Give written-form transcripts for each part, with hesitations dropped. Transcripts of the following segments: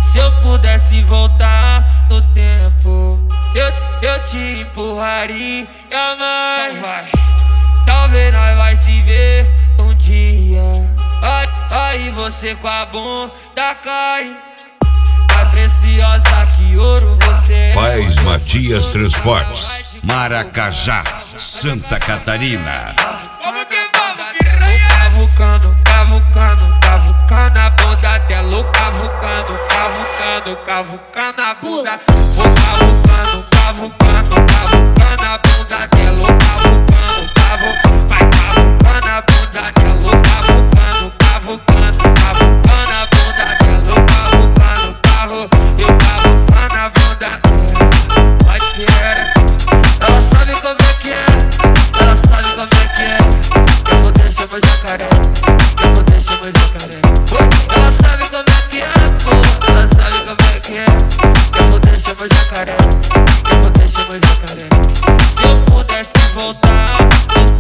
Se eu pudesse voltar no tempo, eu te empurraria mais. Então vai. Talvez nós vai se ver um dia. Aí você com a bunda cai. Mais preciosa que ouro você é. Paz Matias Transportes, Maracajá, Santa Catarina. Vamos que vamos, cavucando, cavucando, cavucando a bunda dela. Cavucando, cavucando, cavucando a bunda. Vou cavucando, cavucando, cavucando a bunda dela. Cavucando, cavucando, vai cavucando a bunda dela. Cavucando, cavucando, cavucando a bunda dela. Cavucando, eu cavucando a bunda dela. Pode que era. Ela sabe como é que é. Ela sabe como é que é. Eu vou deixar meu jacaré. Eu vou deixar meu jacaré. Ela sabe como é que é, pô. Ela sabe como é que é. Eu vou deixar meu jacaré. Eu vou deixar meu jacaré. Se eu pudesse voltar no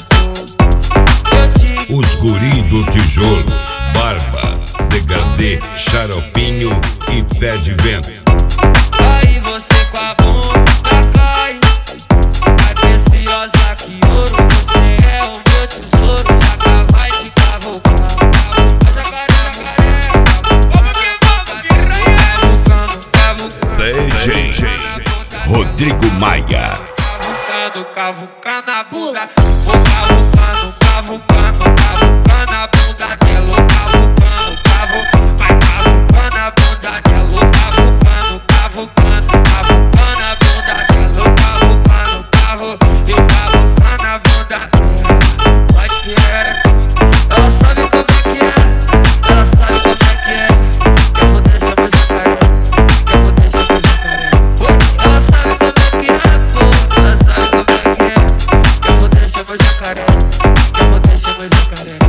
tempo, eu te... Os guri do tijolo, barba, degradê, xaropinho e pé de vento. Aí você com a bunda cai. Mais preciosa que ouro, você é o meu tesouro. Jaca vai te cavucar. Jacaré, jacaré. Vamos que vamos, piranha. Cavucando, cavucando. DJ Rodrigo Maia. Cavucando, cavucando a bunda. Vou cavucando, cavucando, cavucando a bunda dela. Cavucando, cavucando, vai cavucando a bunda dela. Cavucando, cavucando, cavucando a bunda dela. Cavucando, eu cavucando a bunda dela. Pode que é. Ela sabe como é que é. Ela sabe como é que é. Eu vou deixar meu jacaré. Eu vou deixar meu jacaré. Ela sabe como é que é, pô. Ela sabe como é que é. Eu vou deixar meu jacaré. Eu vou deixar meu jacaré.